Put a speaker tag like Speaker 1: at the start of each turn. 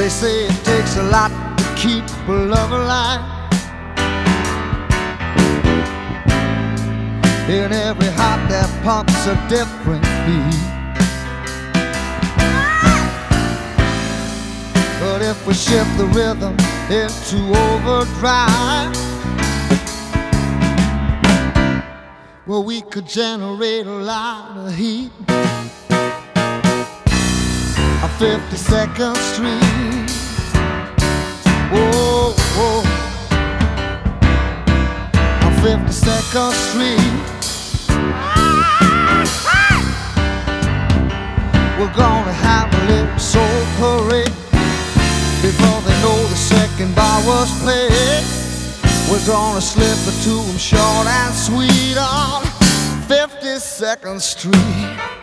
Speaker 1: They say it takes a lot to keep a love alive. In every heart that pumps a different beat. But if we shift the rhythm into overdrive, well, we could generate a lot of heat. A 52nd Street, whoa, whoa. A 52nd Street. We're gonna have a little soul parade before they know the second bar was played. We're gonna slip it to them short and sweet on 52nd Street.